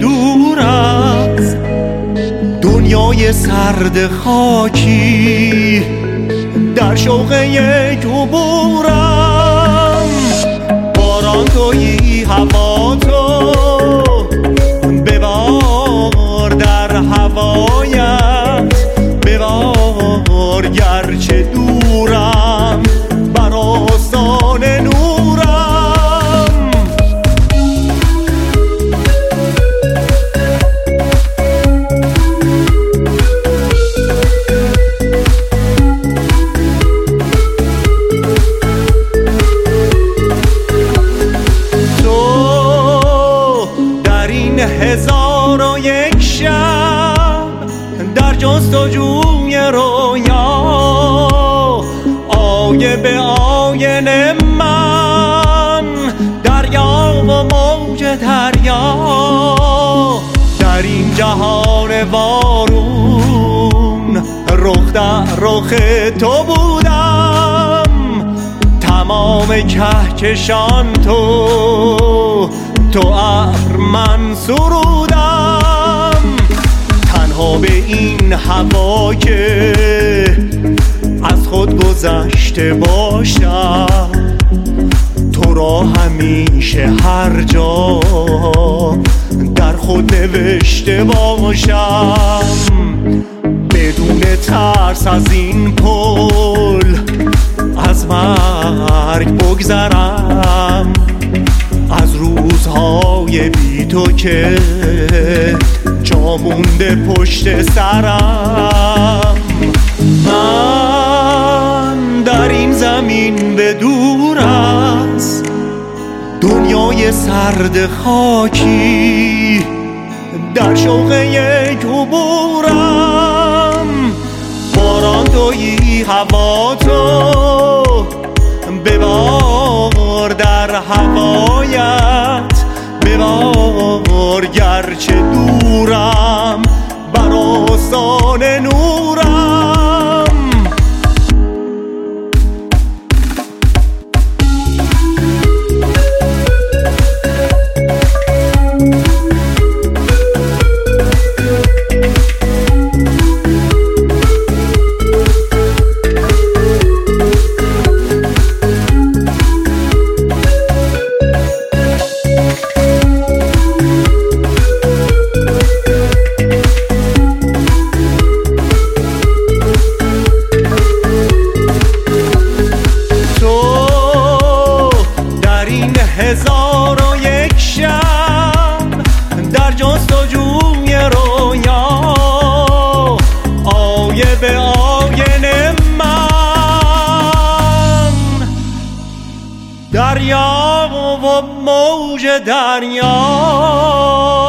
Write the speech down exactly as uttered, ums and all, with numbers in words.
دور از دنیای سرد خاکی، در شوق یک عبورم. باران تویی، هوا تو، ببار در هوایت، ببار گرچه دورم بر آستان نورم. هزار و یک شب در جستجوی رویا، آیه به آینه من، دریا و موج دریا. در این جهان وارون رخ در رخ تو بودم، تمام کهکشان تو، تو ابر من سرودم. تنها به این هوا که از خود گذشته باشم، تو را همیشه هر جا در خود نوشته باشم. بدون ترس از این پل از مرگ بگذرم، از روزهای بی تو که جا مونده پشت سرم. من در این زمین به دور از دنیای سرد خاکی، در شوق یک عبورم. باران تویی، هوا تو، ببار در هوایت، ببار گرچه دورم بر آستان نورم. هزار و یک شب در جستجوی رویا، آیه به آینه من، دریا و موج دریا.